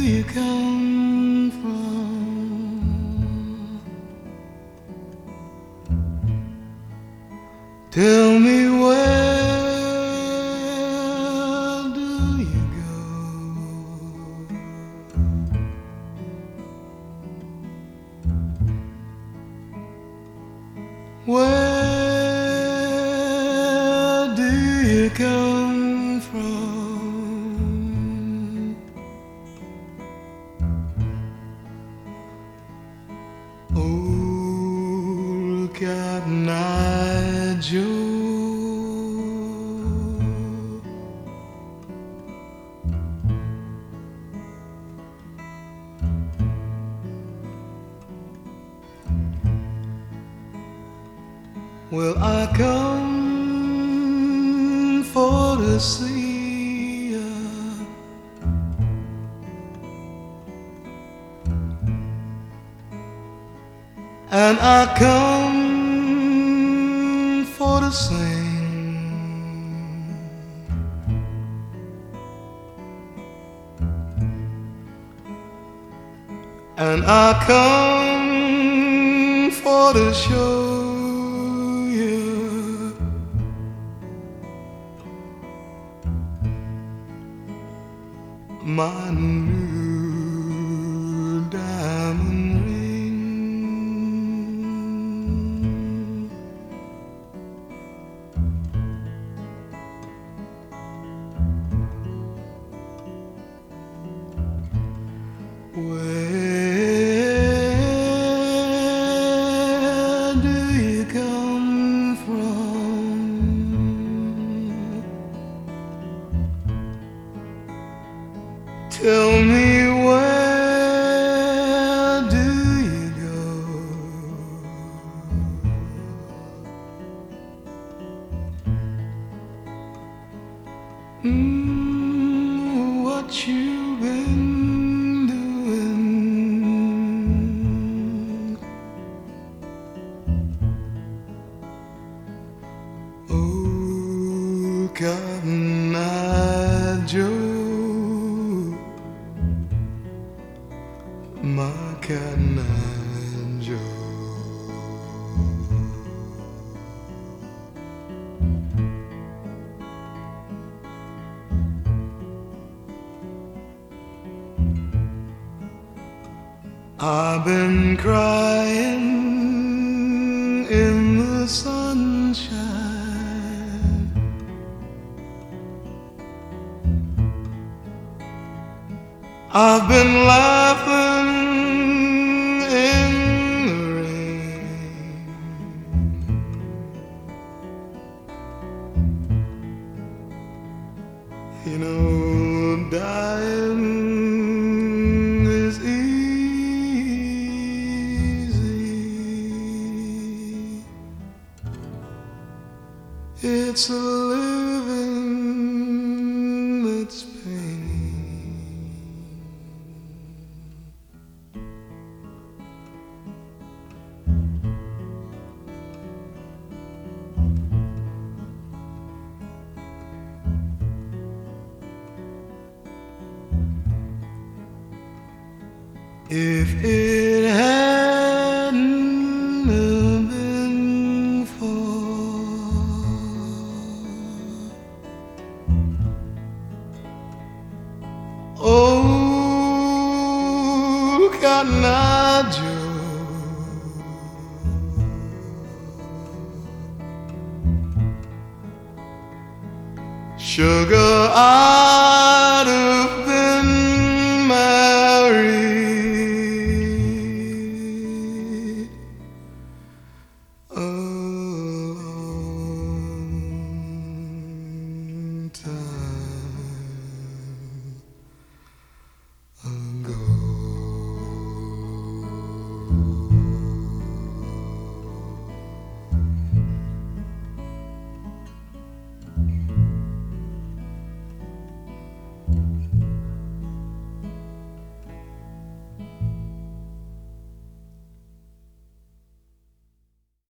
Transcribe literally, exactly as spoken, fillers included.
you come from? Tell me where do you go? Where do you come from? Old Cotton Eye Joe, well, I come for to see ya, and I come for to sing, and I come for to show my new diamond ring. Where do you come from? Tell me where do you go? Mm, what you been doing? Oh, Cotton Eye Joe, my Cotton Eye Joe. I've been crying in the sunshine, I've been laughing in the rain. You know, dying is easy. It's a living that's pain. If it hadn't been for old Cotton Eye Joe, sugar I